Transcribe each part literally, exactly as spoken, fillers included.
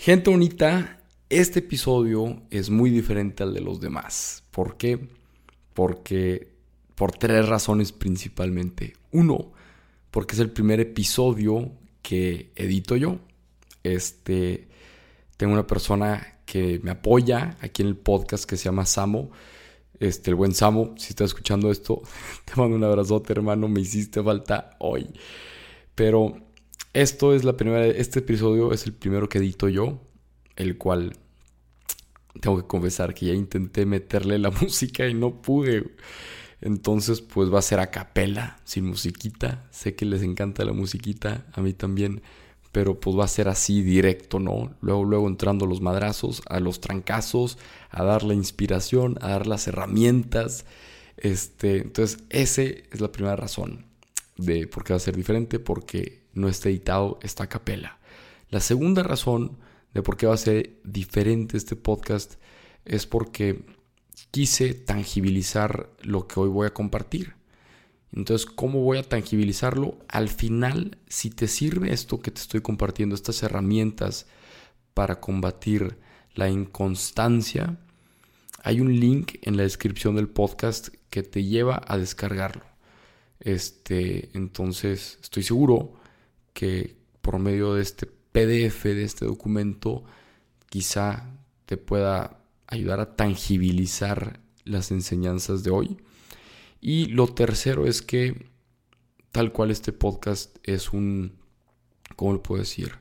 Gente bonita, este episodio es muy diferente al de los demás. ¿Por qué? Porque por tres razones principalmente. Uno, porque es el primer episodio que edito yo. Este, tengo una persona que me apoya aquí en el podcast que se llama Samo. Este, el buen Samo, si estás escuchando esto, te mando un abrazote, hermano. Me hiciste falta hoy. Pero esto es la primera, este episodio es el primero que edito yo, el cual tengo que confesar que ya intenté meterle la música y no pude. Entonces, pues va a ser a capela, sin musiquita. Sé que les encanta la musiquita, a mí también. Pero pues va a ser así directo, ¿no? Luego, luego entrando a los madrazos, a los trancazos, a dar la inspiración, a dar las herramientas. Este, entonces, esa es la primera razón de por qué va a ser diferente, porque no está editado, está a capela. La segunda razón de por qué va a ser diferente este podcast es porque quise tangibilizar lo que hoy voy a compartir. Entonces, ¿cómo voy a tangibilizarlo? Al final, si te sirve esto que te estoy compartiendo, estas herramientas para combatir la inconstancia, hay un link en la descripción del podcast que te lleva a descargarlo. Este, entonces, estoy seguro que por medio de este P D F, de este documento, quizá te pueda ayudar a tangibilizar las enseñanzas de hoy. Y lo tercero es que, tal cual este podcast es un, ¿cómo lo puedo decir?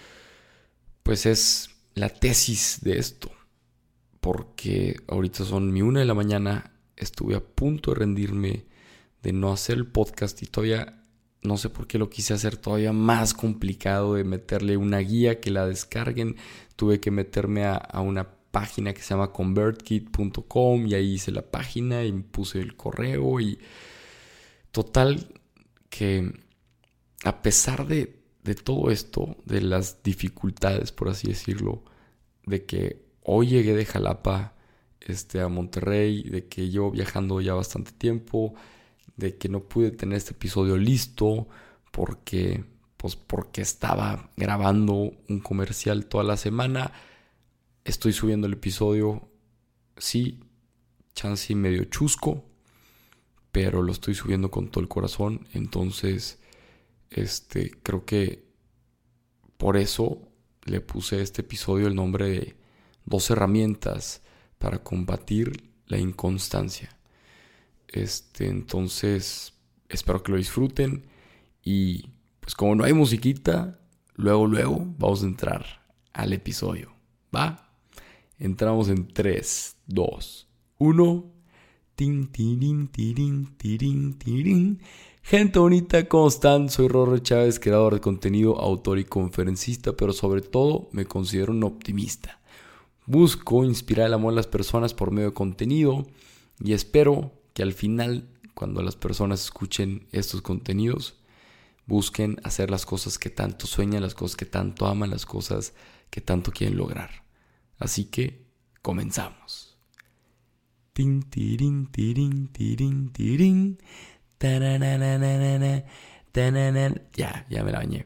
Pues es la tesis de esto. Porque ahorita son mi una de la mañana, estuve a punto de rendirme de no hacer el podcast y todavía no sé por qué lo quise hacer todavía más complicado, de meterle una guía que la descarguen. Tuve que meterme a, a una página que se llama convertkit punto com y ahí hice la página y puse el correo y total que a pesar de, de todo esto, de las dificultades, por así decirlo, de que hoy llegué de Jalapa este, a Monterrey, de que llevo viajando ya bastante tiempo, de que no pude tener este episodio listo porque, pues porque estaba grabando un comercial toda la semana. Estoy subiendo el episodio, sí, chance y medio chusco, pero lo estoy subiendo con todo el corazón. Entonces, este, creo que por eso le puse a este episodio el nombre de dos herramientas para combatir la inconstancia. Este, entonces, espero que lo disfruten. Y pues como no hay musiquita, luego, luego vamos a entrar al episodio. ¿Va? Entramos en tres, dos, uno. Tin, tirin, tirin, tirin, tirin. Gente bonita, ¿cómo están? Soy Rorro Chávez, creador de contenido, autor y conferencista, pero sobre todo me considero un optimista. Busco inspirar el amor a las personas por medio de contenido y espero que al final, cuando las personas escuchen estos contenidos, busquen hacer las cosas que tanto sueñan, las cosas que tanto aman, las cosas que tanto quieren lograr. Así que, comenzamos. Tin, tirin, tirin, tirin, tirin. Tarananana, tananan. Ya, ya me la bañé.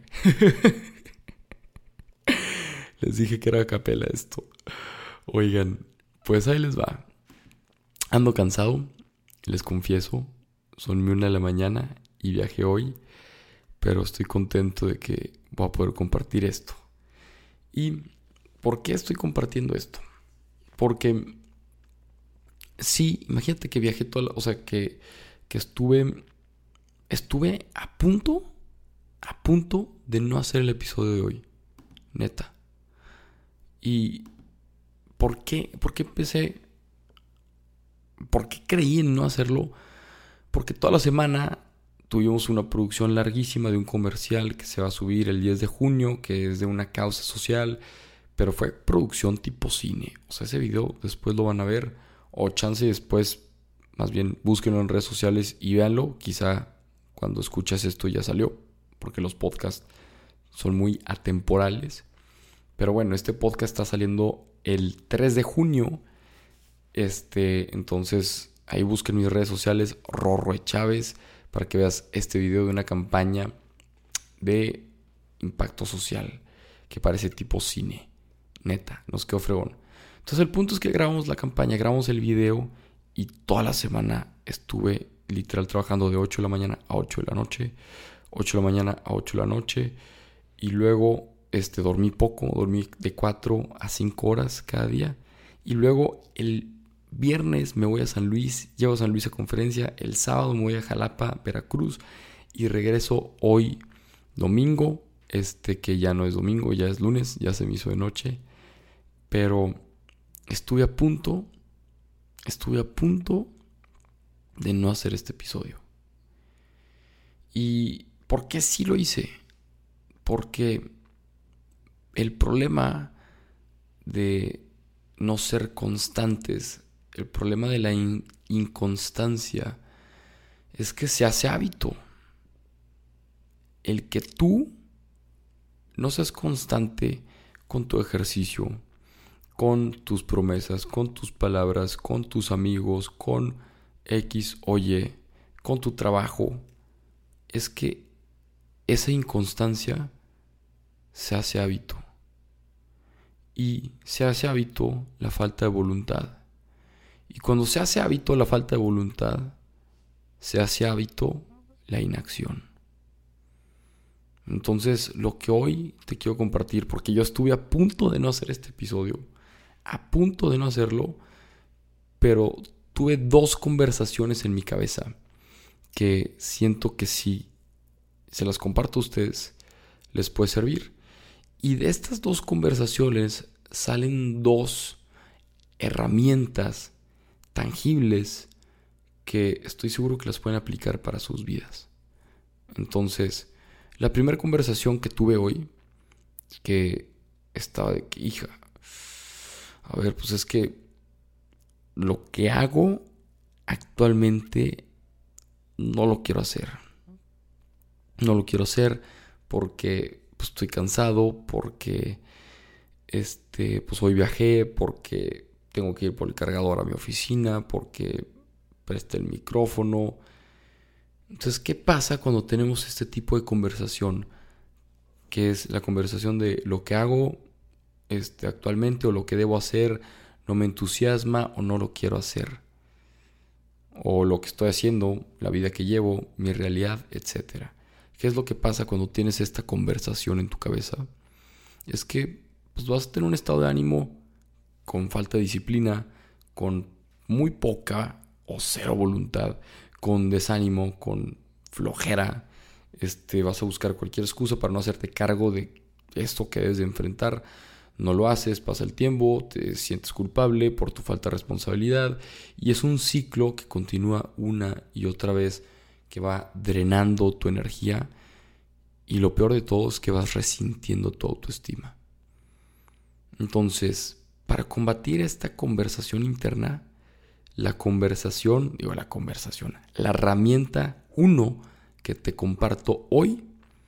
Les dije que era a capela esto. Oigan, pues ahí les va. Ando cansado, les confieso. Son mi una de la mañana y viajé hoy. Pero estoy contento de que voy a poder compartir esto. ¿Y por qué estoy compartiendo esto? Porque sí, imagínate que viajé toda la, o sea, que, que estuve, estuve a punto, a punto de no hacer el episodio de hoy. Neta. ¿Y por qué? ¿Por qué empecé? ¿Por qué creí en no hacerlo? Porque toda la semana tuvimos una producción larguísima de un comercial que se va a subir el diez de junio, que es de una causa social, pero fue producción tipo cine. O sea, ese video después lo van a ver, o chance después, más bien búsquenlo en redes sociales y véanlo. Quizá cuando escuchas esto ya salió, porque los podcasts son muy atemporales. Pero bueno, este podcast está saliendo el tres de junio. Este, entonces ahí busquen mis redes sociales, Rorro Chávez, para que veas este video de una campaña de impacto social que parece tipo cine. Neta, nos quedó fregón. Entonces el punto es que grabamos la campaña, grabamos el video y toda la semana estuve literal trabajando de ocho de la mañana a ocho de la noche, ocho de la mañana a ocho de la noche, y luego este, dormí poco, dormí de cuatro a cinco horas cada día, y luego el viernes me voy a San Luis, llego a San Luis a conferencia, el sábado me voy a Jalapa, Veracruz, y regreso hoy domingo, este que ya no es domingo, ya es lunes, ya se me hizo de noche, pero estuve a punto, estuve a punto de no hacer este episodio. ¿Y por qué sí lo hice? Porque el problema de no ser constantes, el problema de la in- inconstancia, es que se hace hábito. El que tú no seas constante con tu ejercicio, con tus promesas, con tus palabras, con tus amigos, con X o Y, con tu trabajo, es que esa inconstancia se hace hábito. Y se hace hábito la falta de voluntad. Y cuando se hace hábito la falta de voluntad, se hace hábito la inacción. Entonces, lo que hoy te quiero compartir, porque yo estuve a punto de no hacer este episodio, a punto de no hacerlo, pero tuve dos conversaciones en mi cabeza que siento que si se las comparto a ustedes, les puede servir. Y de estas dos conversaciones salen dos herramientas tangibles que estoy seguro que las pueden aplicar para sus vidas. Entonces, la primera conversación que tuve hoy, que estaba de que, hija, a ver, pues es que lo que hago actualmente no lo quiero hacer. No lo quiero hacer porque pues, estoy cansado, porque este, pues hoy viajé, porque tengo que ir por el cargador a mi oficina, porque presté el micrófono. Entonces, ¿qué pasa cuando tenemos este tipo de conversación? Que es la conversación de lo que hago este, actualmente o lo que debo hacer no me entusiasma o no lo quiero hacer. O lo que estoy haciendo, la vida que llevo, mi realidad, etcétera. ¿Qué es lo que pasa cuando tienes esta conversación en tu cabeza? Es que pues, vas a tener un estado de ánimo con falta de disciplina, con muy poca o cero voluntad, con desánimo, con flojera. Este, vas a buscar cualquier excusa para no hacerte cargo de esto que debes de enfrentar. No lo haces, pasa el tiempo, te sientes culpable por tu falta de responsabilidad y es un ciclo que continúa una y otra vez, que va drenando tu energía y lo peor de todo es que vas resintiendo tu autoestima. Entonces, para combatir esta conversación interna, la conversación, digo la conversación, la herramienta uno que te comparto hoy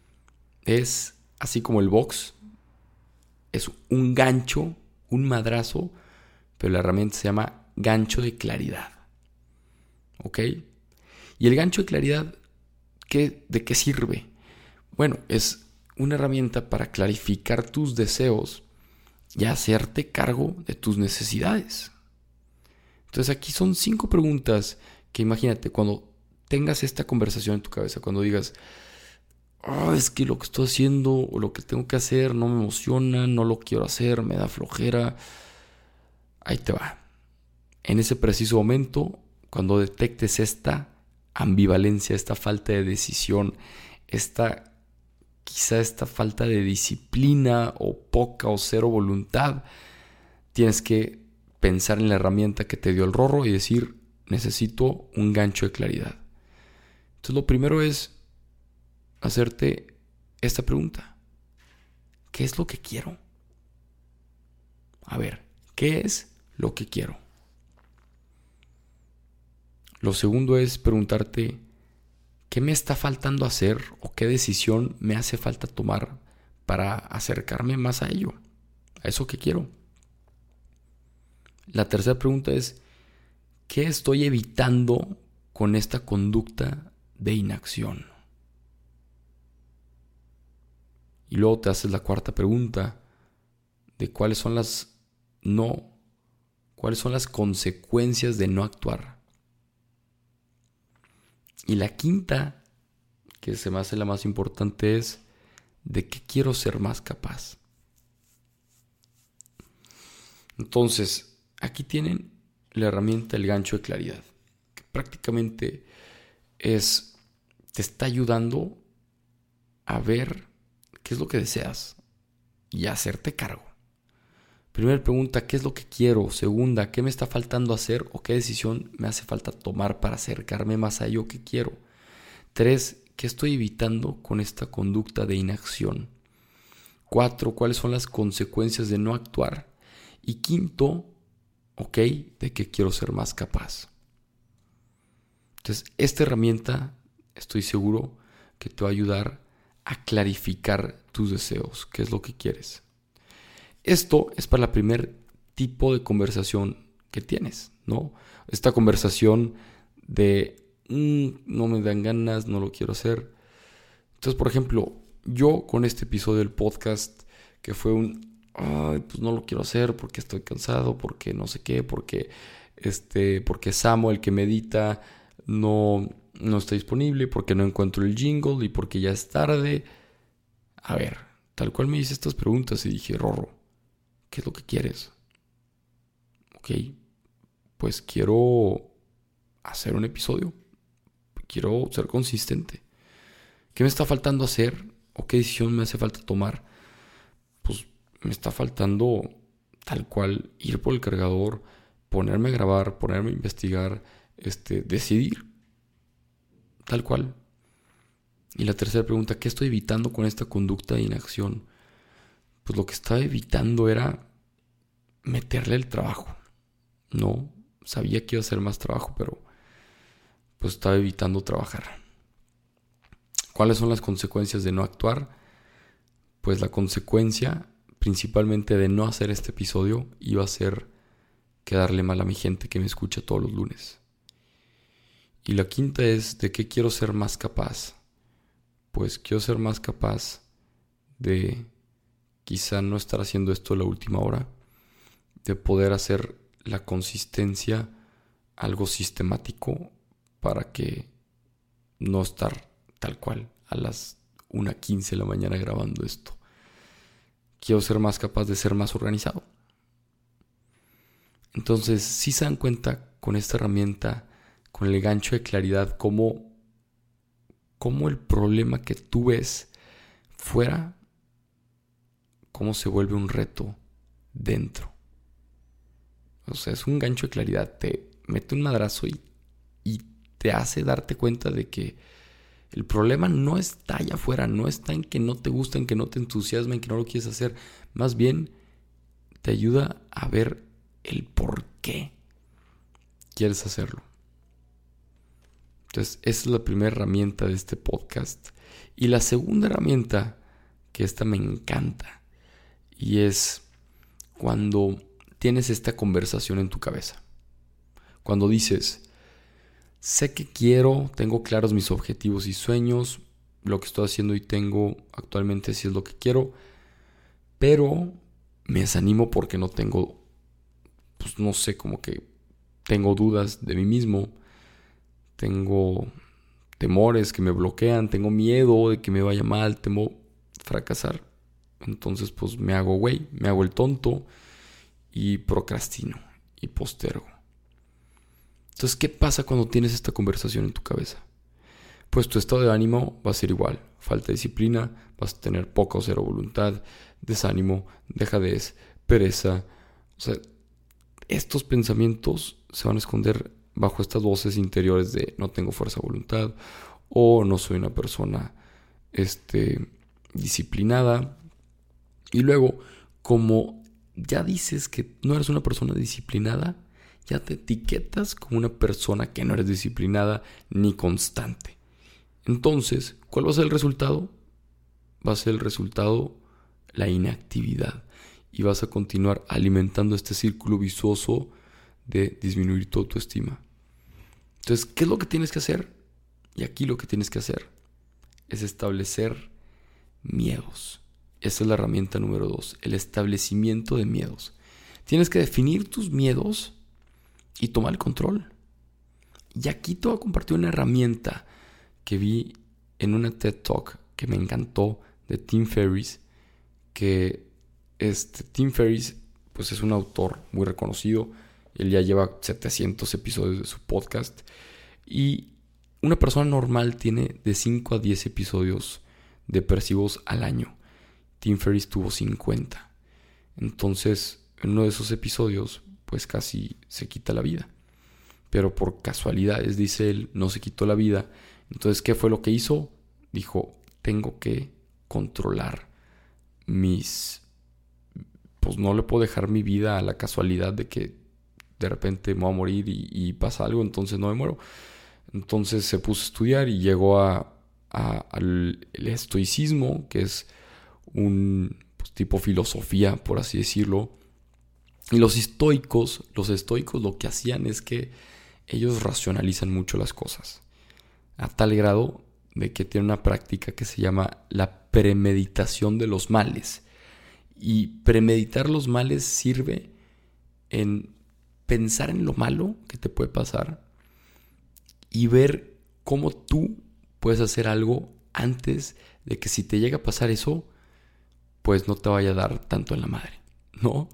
es, así como el box, es un gancho, un madrazo, pero la herramienta se llama gancho de claridad. ¿Ok? Y el gancho de claridad, ¿qué, ¿de qué sirve? Bueno, es una herramienta para clarificar tus deseos y hacerte cargo de tus necesidades. Entonces aquí son cinco preguntas que imagínate cuando tengas esta conversación en tu cabeza, cuando digas, oh, es que lo que estoy haciendo o lo que tengo que hacer no me emociona, no lo quiero hacer, me da flojera. Ahí te va. En ese preciso momento, cuando detectes esta ambivalencia, esta falta de decisión, esta quizá esta falta de disciplina o poca o cero voluntad, tienes que pensar en la herramienta que te dio el rorro y decir, necesito un gancho de claridad. Entonces lo primero es hacerte esta pregunta. ¿Qué es lo que quiero? A ver, ¿qué es lo que quiero? Lo segundo es preguntarte, ¿qué me está faltando hacer o qué decisión me hace falta tomar para acercarme más a ello, a eso que quiero? La tercera pregunta es, ¿qué estoy evitando con esta conducta de inacción? Y luego te haces la cuarta pregunta de cuáles son las no, cuáles son las consecuencias de no actuar. Y la quinta, que se me hace la más importante, es de qué quiero ser más capaz. Entonces, aquí tienen la herramienta, el gancho de claridad, que prácticamente es, te está ayudando a ver qué es lo que deseas y a hacerte cargo. Primera pregunta, ¿qué es lo que quiero? Segunda, ¿qué me está faltando hacer o qué decisión me hace falta tomar para acercarme más a ello que quiero? Tres, ¿qué estoy evitando con esta conducta de inacción? Cuatro, ¿cuáles son las consecuencias de no actuar? Y quinto, ok, ¿de qué quiero ser más capaz? Entonces, esta herramienta, estoy seguro que te va a ayudar a clarificar tus deseos, qué es lo que quieres. Esto es para el primer tipo de conversación que tienes, ¿no? Esta conversación de mmm, no me dan ganas, no lo quiero hacer. Entonces, por ejemplo, yo con este episodio del podcast, que fue un, ay, pues no lo quiero hacer porque estoy cansado, porque no sé qué, porque este, porque Samo, el que me edita, no, no está disponible, porque no encuentro el jingle y porque ya es tarde. A ver, tal cual me hice estas preguntas y dije, Rorro, ¿qué es lo que quieres? Ok, pues quiero hacer un episodio. Quiero ser consistente. ¿Qué me está faltando hacer? ¿O qué decisión me hace falta tomar? Pues me está faltando tal cual ir por el cargador, ponerme a grabar, ponerme a investigar, este, decidir. Tal cual. Y la tercera pregunta, ¿qué estoy evitando con esta conducta de inacción? Pues lo que estaba evitando era meterle el trabajo. No, sabía que iba a hacer más trabajo, pero pues estaba evitando trabajar. ¿Cuáles son las consecuencias de no actuar? Pues la consecuencia principalmente de no hacer este episodio iba a ser quedarle mal a mi gente que me escucha todos los lunes. Y la quinta es, ¿de qué quiero ser más capaz? Pues quiero ser más capaz de quizá no estar haciendo esto a la última hora, de poder hacer la consistencia algo sistemático para que no estar tal cual a las una quince de la mañana grabando esto. Quiero ser más capaz de ser más organizado. Entonces, si se dan cuenta con esta herramienta, con el gancho de claridad, cómo, cómo el problema que tú ves fuera, cómo se vuelve un reto dentro. O sea, es un gancho de claridad, te mete un madrazo y, y te hace darte cuenta de que el problema no está allá afuera, no está en que no te gusta, en que no te entusiasma, en que no lo quieres hacer. Más bien, te ayuda a ver el por qué quieres hacerlo. Entonces, esa es la primera herramienta de este podcast. Y la segunda herramienta, que esta me encanta, y es cuando tienes esta conversación en tu cabeza. Cuando dices, sé que quiero, tengo claros mis objetivos y sueños, lo que estoy haciendo y tengo actualmente sí es lo que quiero, pero me desanimo porque no tengo, pues no sé, como que tengo dudas de mí mismo, tengo temores que me bloquean, tengo miedo de que me vaya mal, temo fracasar. Entonces pues me hago güey, me hago el tonto y procrastino y postergo. Entonces, ¿qué pasa cuando tienes esta conversación en tu cabeza? Pues tu estado de ánimo va a ser igual. Falta de disciplina, vas a tener poca o cero voluntad, desánimo, dejadez, pereza. O sea, estos pensamientos se van a esconder bajo estas voces interiores de no tengo fuerza de voluntad o no soy una persona este, disciplinada. Y luego, como ya dices que no eres una persona disciplinada, ya te etiquetas como una persona que no eres disciplinada ni constante. Entonces, ¿cuál va a ser el resultado? Va a ser el resultado la inactividad. Y vas a continuar alimentando este círculo vicioso de disminuir tu autoestima. Entonces, ¿qué es lo que tienes que hacer? Y aquí lo que tienes que hacer es establecer miedos. esta es la herramienta número dos, el establecimiento de miedos. Tienes que definir tus miedos y tomar el control. Y aquí te voy a compartir una herramienta que vi en una TED Talk que me encantó de Tim Ferriss, que este Tim Ferriss pues es un autor muy reconocido. Él ya lleva setecientos episodios de su podcast y una persona normal tiene de cinco a diez episodios depresivos al año. Tim Ferriss tuvo cincuenta. Entonces, en uno de esos episodios, pues casi se quita la vida. Pero por casualidades, dice él, no se quitó la vida. Entonces, ¿qué fue lo que hizo? Dijo, tengo que controlar mis... Pues no le puedo dejar mi vida a la casualidad de que de repente me voy a morir y, y pasa algo, entonces no me muero. Entonces se puso a estudiar y llegó a, a, al el estoicismo, que es un pues, tipo filosofía, por así decirlo. Y los estoicos, los estoicos lo que hacían es que ellos racionalizan mucho las cosas, a tal grado de que tienen una práctica que se llama la premeditación de los males. Y premeditar los males sirve en pensar en lo malo que te puede pasar y ver cómo tú puedes hacer algo antes de que si te llega a pasar eso, pues no te vaya a dar tanto en la madre, ¿no?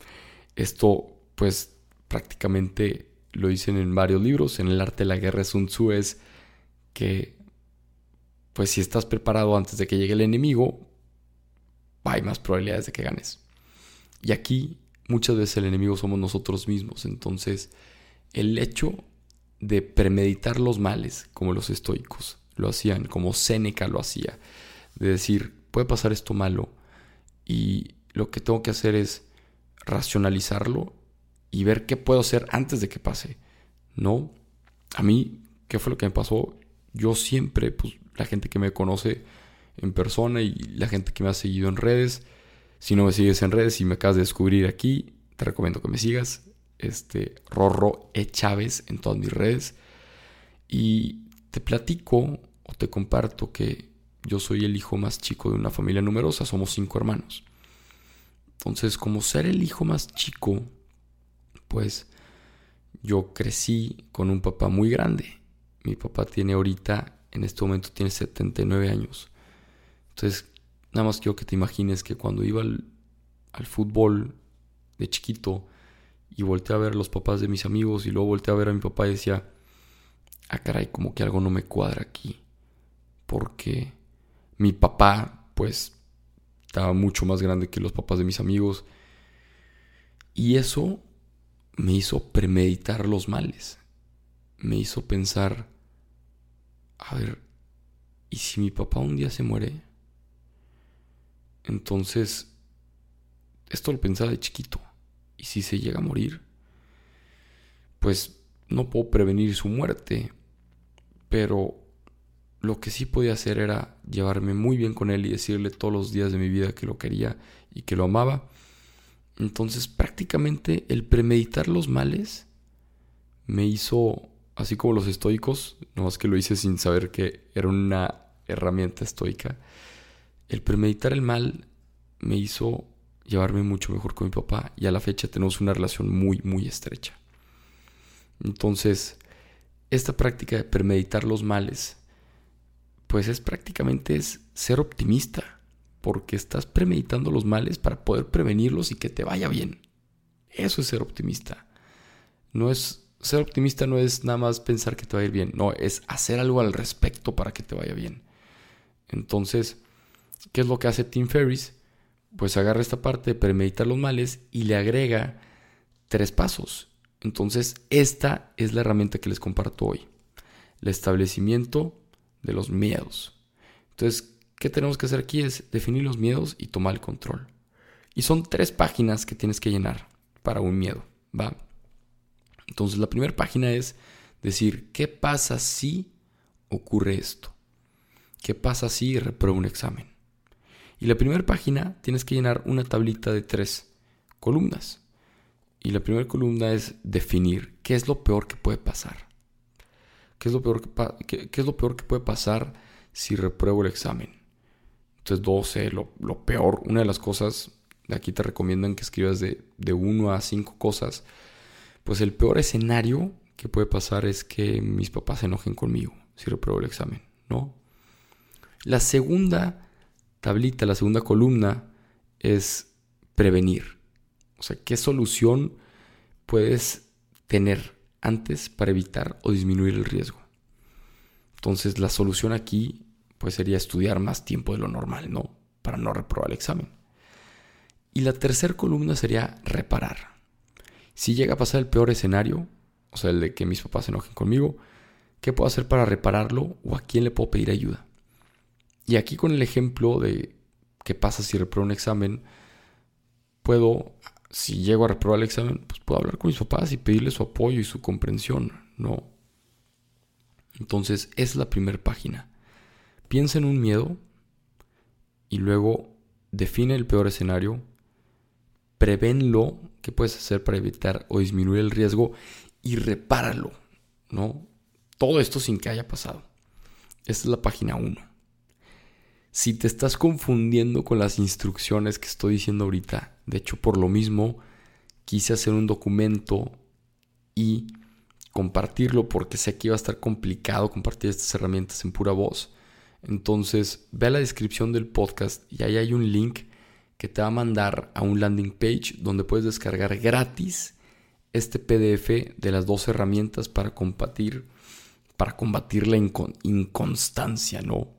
Esto, pues, prácticamente lo dicen en varios libros. En El arte de la guerra de Sun Tzu es que, pues, si estás preparado antes de que llegue el enemigo, hay más probabilidades de que ganes. Y aquí, muchas veces el enemigo somos nosotros mismos. Entonces, el hecho de premeditar los males, como los estoicos lo hacían, como Séneca lo hacía, de decir, puede pasar esto malo y lo que tengo que hacer es racionalizarlo y ver qué puedo hacer antes de que pase, ¿no? A mí, ¿qué fue lo que me pasó? Yo siempre, pues la gente que me conoce en persona y la gente que me ha seguido en redes, si no me sigues en redes y me acabas de descubrir aquí, te recomiendo que me sigas, este Rorro E. Chávez en todas mis redes, y te platico o te comparto que yo soy el hijo más chico de una familia numerosa, somos cinco hermanos. Entonces, como ser el hijo más chico, pues yo crecí con un papá muy grande. Mi papá tiene ahorita, en este momento tiene setenta y nueve años. Entonces, nada más quiero que te imagines que cuando iba al, al fútbol de chiquito y volteé a ver a los papás de mis amigos y luego volteé a ver a mi papá y decía, ah caray, como que algo no me cuadra aquí. Porque mi papá, pues, estaba mucho más grande que los papás de mis amigos. Y eso me hizo premeditar los males. Me hizo pensar, a ver, ¿y si mi papá un día se muere? Entonces, esto lo pensaba de chiquito. ¿Y si se llega a morir? Pues no puedo prevenir su muerte, pero lo que sí podía hacer era llevarme muy bien con él y decirle todos los días de mi vida que lo quería y que lo amaba. Entonces, prácticamente el premeditar los males me hizo, así como los estoicos, nomás que lo hice sin saber que era una herramienta estoica. El premeditar el mal me hizo llevarme mucho mejor con mi papá y a la fecha tenemos una relación muy, muy estrecha. Entonces, esta práctica de premeditar los males, pues es prácticamente es ser optimista, porque estás premeditando los males para poder prevenirlos y que te vaya bien. Eso es ser optimista. No es, ser optimista no es nada más pensar que te va a ir bien, no, es hacer algo al respecto para que te vaya bien. Entonces, ¿qué es lo que hace Tim Ferriss? Pues agarra esta parte de premeditar los males y le agrega tres pasos. Entonces, esta es la herramienta que les comparto hoy. El establecimiento de los miedos. Entonces, ¿qué tenemos que hacer aquí? Es definir los miedos y tomar el control. Y son tres páginas que tienes que llenar para un miedo, ¿va? Entonces, la primera página es decir, ¿qué pasa si ocurre esto? ¿Qué pasa si repruebo un examen? Y la primera página tienes que llenar una tablita de tres columnas. Y la primera columna es definir qué es lo peor que puede pasar. ¿Qué es lo peor que, pa- qué, qué es lo peor que puede pasar si repruebo el examen? Entonces doce, lo, lo peor, una de las cosas, aquí te recomiendan que escribas de, de uno a cinco cosas. Pues el peor escenario que puede pasar es que mis papás se enojen conmigo si repruebo el examen, ¿no? La segunda tablita, la segunda columna es prevenir. O sea, ¿qué solución puedes tener antes para evitar o disminuir el riesgo? Entonces, la solución aquí pues sería estudiar más tiempo de lo normal, ¿no? Para no reprobar el examen. Y la tercera columna sería reparar. Si llega a pasar el peor escenario, o sea, el de que mis papás se enojen conmigo, ¿qué puedo hacer para repararlo o a quién le puedo pedir ayuda? Y aquí con el ejemplo de qué pasa si repruebo un examen, puedo, si llego a reprobar el examen, pues puedo hablar con mis papás y pedirles su apoyo y su comprensión, ¿no? Entonces, esa es la primera página. Piensa en un miedo y luego define el peor escenario, prevénlo, qué puedes hacer para evitar o disminuir el riesgo y repáralo, ¿no? Todo esto sin que haya pasado. Esta es la página uno. Si te estás confundiendo con las instrucciones que estoy diciendo ahorita, de hecho por lo mismo quise hacer un documento y compartirlo porque sé que iba a estar complicado compartir estas herramientas en pura voz. Entonces ve a la descripción del podcast y ahí hay un link que te va a mandar a un landing page donde puedes descargar gratis este P D F de las dos herramientas para combatir, para combatir la incon- inconstancia, ¿no?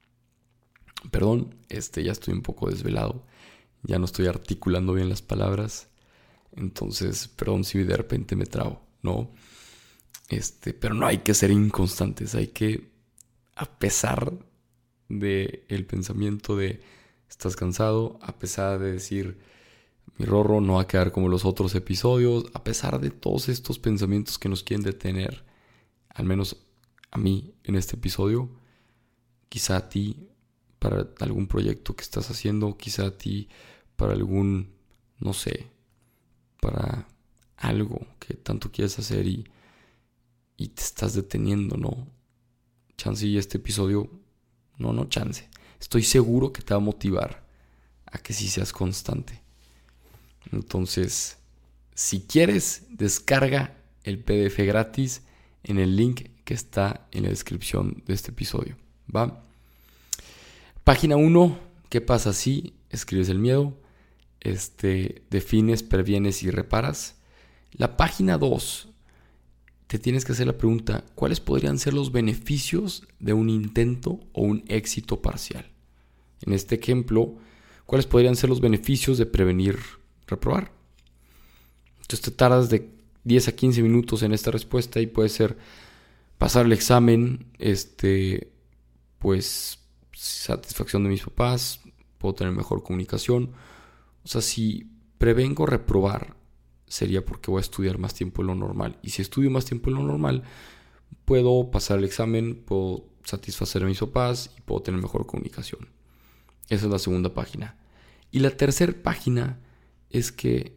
Perdón, este, ya estoy un poco desvelado. Ya no estoy articulando bien las palabras. Entonces, perdón si de repente me trabo, ¿no? Este, pero no hay que ser inconstantes. Hay que, a pesar del pensamiento de estás cansado, a pesar de decir mi Rorro no va a quedar como los otros episodios, a pesar de todos estos pensamientos que nos quieren detener, al menos a mí en este episodio, quizá a ti para algún proyecto que estás haciendo, quizá a ti para algún, no sé, para algo que tanto quieres hacer y, y te estás deteniendo, ¿no? Chance y este episodio, no, no chance, estoy seguro que te va a motivar a que sí seas constante. Entonces, si quieres, descarga el P D F gratis en el link que está en la descripción de este episodio, ¿va? Página uno, ¿qué pasa si escribes el miedo? Este, defines, previenes y reparas. La página dos, te tienes que hacer la pregunta, ¿cuáles podrían ser los beneficios de un intento o un éxito parcial? En este ejemplo, ¿cuáles podrían ser los beneficios de prevenir reprobar? Entonces te tardas de diez a quince minutos en esta respuesta y puede ser pasar el examen, este, pues satisfacción de mis papás, puedo tener mejor comunicación. O sea, si prevengo reprobar, sería porque voy a estudiar más tiempo de lo normal. Y si estudio más tiempo de lo normal, puedo pasar el examen, puedo satisfacer a mis papás y puedo tener mejor comunicación. Esa es la segunda página. Y la tercera página es que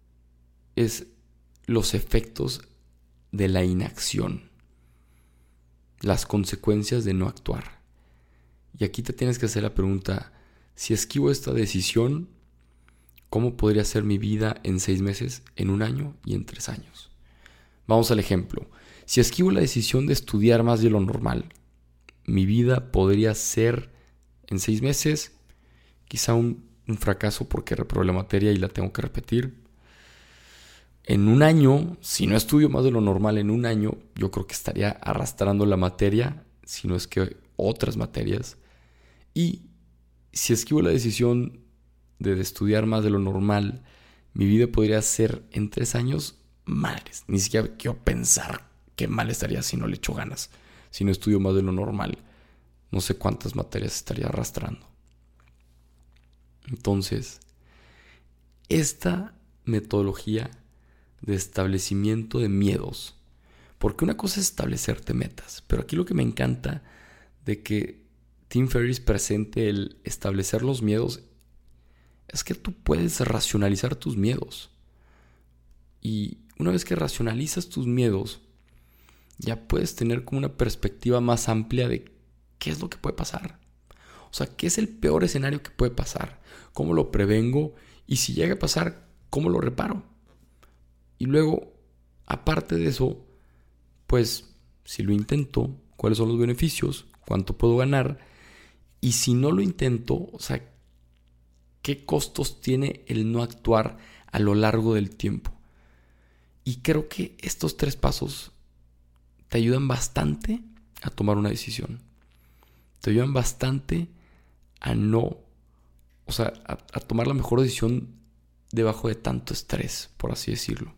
es los efectos de la inacción, las consecuencias de no actuar. Y aquí te tienes que hacer la pregunta, si esquivo esta decisión, ¿cómo podría ser mi vida en seis meses, en un año y en tres años? Vamos al ejemplo. Si esquivo la decisión de estudiar más de lo normal, mi vida podría ser en seis meses, quizá un, un fracaso porque reprobé la materia y la tengo que repetir. En un año, si no estudio más de lo normal en un año, yo creo que estaría arrastrando la materia, si no es que otras materias. Y si esquivo la decisión de estudiar más de lo normal, mi vida podría ser en tres años, madres. Ni siquiera quiero pensar qué mal estaría si no le echo ganas. Si no estudio más de lo normal, no sé cuántas materias estaría arrastrando. Entonces, esta metodología de establecimiento de miedos, porque una cosa es establecerte metas, pero aquí lo que me encanta de que Tim Ferriss presente el establecer los miedos es que tú puedes racionalizar tus miedos. Y una vez que racionalizas tus miedos, ya puedes tener como una perspectiva más amplia de qué es lo que puede pasar. O sea, ¿qué es el peor escenario que puede pasar? ¿Cómo lo prevengo? Y si llega a pasar, ¿cómo lo reparo? Y luego, aparte de eso, pues, si lo intento, ¿cuáles son los beneficios? ¿Cuánto puedo ganar? Y si no lo intento, o sea, ¿qué costos tiene el no actuar a lo largo del tiempo? Y creo que estos tres pasos te ayudan bastante a tomar una decisión. Te ayudan bastante a no, o sea, a, a tomar la mejor decisión debajo de tanto estrés, por así decirlo.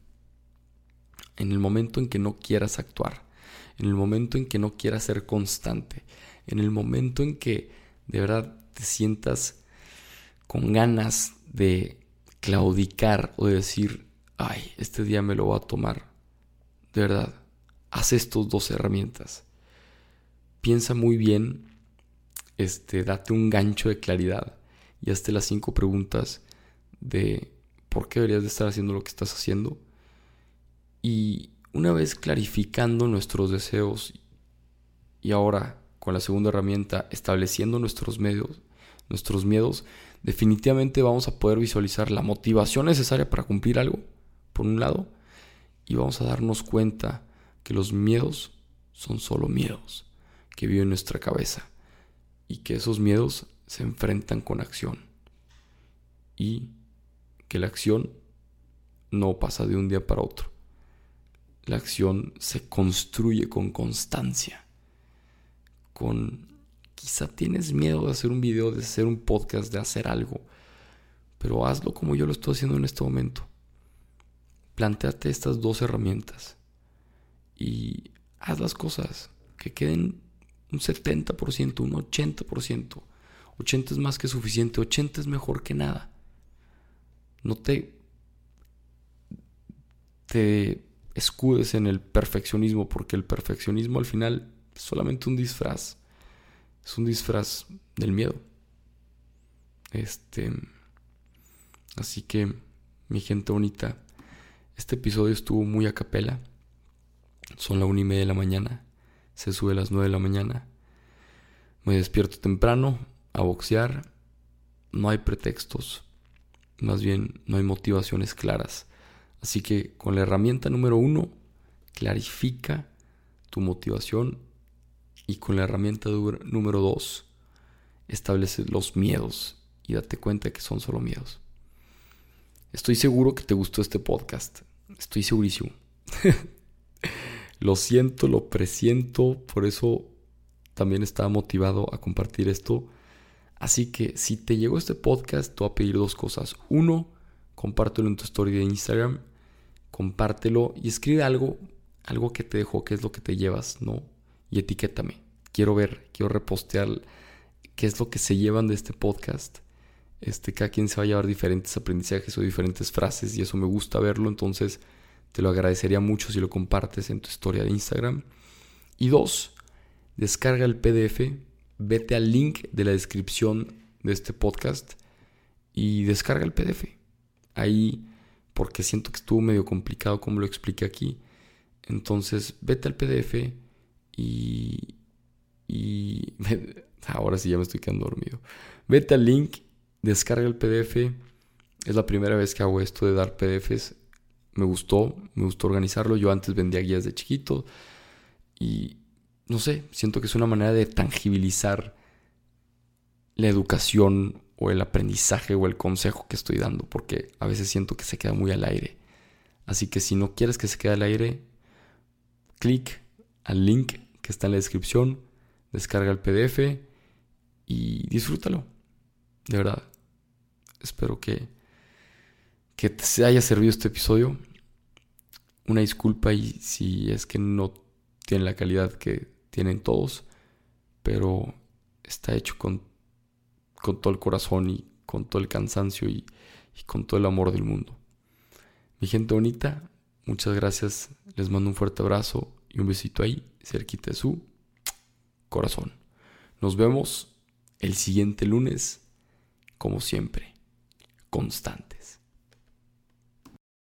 En el momento en que no quieras actuar, en el momento en que no quieras ser constante, en el momento en que de verdad te sientas con ganas de claudicar o de decir, ay, este día me lo voy a tomar. De verdad, haz estas dos herramientas. Piensa muy bien, este, date un gancho de claridad y hazte las cinco preguntas de por qué deberías de estar haciendo lo que estás haciendo. Y una vez clarificando nuestros deseos y ahora con la segunda herramienta estableciendo nuestros medios, nuestros miedos, definitivamente vamos a poder visualizar la motivación necesaria para cumplir algo, por un lado, y vamos a darnos cuenta que los miedos son solo miedos que viven en nuestra cabeza y que esos miedos se enfrentan con acción y que la acción no pasa de un día para otro. La acción se construye con constancia. Con quizá tienes miedo de hacer un video, de hacer un podcast, de hacer algo, pero hazlo como yo lo estoy haciendo en este momento. Plantéate estas dos herramientas y haz las cosas que queden un setenta por ciento, un ochenta por ciento. ochenta es más que suficiente, ochenta es mejor que nada. No te, te escudes en el perfeccionismo, porque el perfeccionismo al final es solamente un disfraz. Es un disfraz del miedo. Este, así que, mi gente bonita, este episodio estuvo muy a capela. Son la una y media de la mañana. Se sube a las nueve de la mañana. Me despierto temprano a boxear. No hay pretextos. Más bien, no hay motivaciones claras. Así que con la herramienta número uno, clarifica tu motivación. Y con la herramienta número dos, establece los miedos y date cuenta que son solo miedos. Estoy seguro que te gustó este podcast. Estoy segurísimo. Lo siento, lo presiento. Por eso también estaba motivado a compartir esto. Así que si te llegó este podcast, te voy a pedir dos cosas. Uno, compártelo en tu story de Instagram. Compártelo y escribe algo, algo que te dejó, qué es lo que te llevas, ¿no? Y etiquétame. Quiero ver, quiero repostear qué es lo que se llevan de este podcast. Este, cada quien se va a llevar diferentes aprendizajes o diferentes frases y eso me gusta verlo. Entonces te lo agradecería mucho si lo compartes en tu historia de Instagram. Y dos, descarga el P D F, vete al link de la descripción de este podcast y descarga el P D F. Ahí, porque siento que estuvo medio complicado como lo expliqué aquí. Entonces vete al P D F y... y ahora sí ya me estoy quedando dormido. Vete al link, descarga el P D F. Es la primera vez que hago esto de dar P D Fs. Me gustó, me gustó organizarlo. Yo antes vendía guías de chiquito y no sé, siento que es una manera de tangibilizar la educación o el aprendizaje o el consejo que estoy dando, porque a veces siento que se queda muy al aire. Así que si no quieres que se quede al aire, clic al link que está en la descripción, descarga el P D F y disfrútalo. De verdad, espero que, que te haya servido este episodio. Una disculpa y si es que no tiene la calidad que tienen todos, pero está hecho con, con todo el corazón y con todo el cansancio y, y con todo el amor del mundo. Mi gente bonita, muchas gracias. Les mando un fuerte abrazo y un besito ahí, cerquita de su corazón. Nos vemos el siguiente lunes, como siempre, constantes.